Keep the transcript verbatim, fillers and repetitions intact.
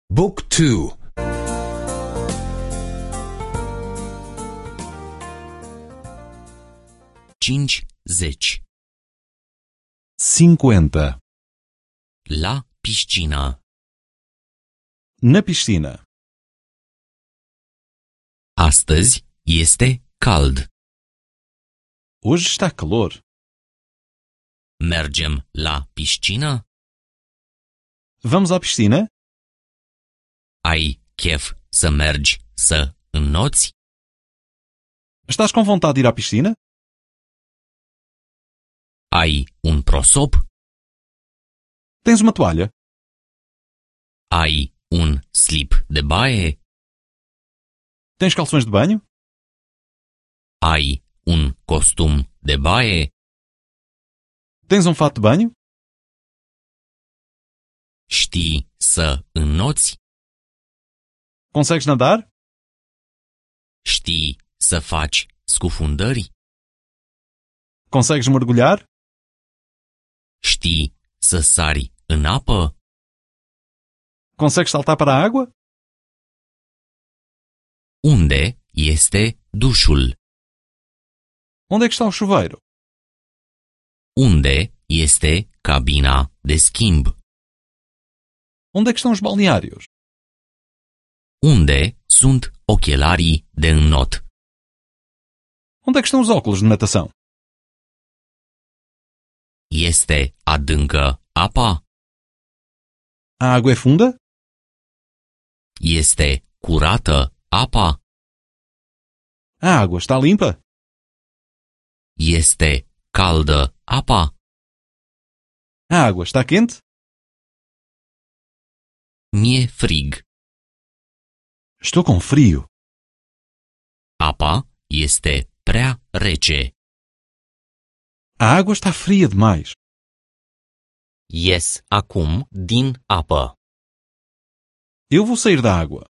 Book two. cincizeci. cinquenta. La piscină. Na piscina. Astăzi este cald. Hoje está calor. Mergem la piscină? Vamos à piscina? Ai chef să mergi să înnoți? Estás com vontade de ir à piscina? Ai un prosop? Tens uma toalha? Ai un slip de baie? Tens calções de banho? Ai un costum de baie? Tens um fato de banho? Știi să înnoți? Consegues nadar? Știi să faci scufundări? Consegues mergulhar? Știi să sari în apă? Consegues saltar para a água? Unde este dușul? Onde é que está o chuveiro? Unde este cabina de schimb? Onde é que estão os balneários? Unde sunt ochelarii de înnot? Onde é que estão os óculos de natação? Este adâncă apa? A água é funda? Este curată apa? A água está limpa? Este caldă apa? A água está quente? Mi-e frig. Estou com frio. Apa este prea rece. A água está fria demais. Ies acum din apă. Eu vou sair da água.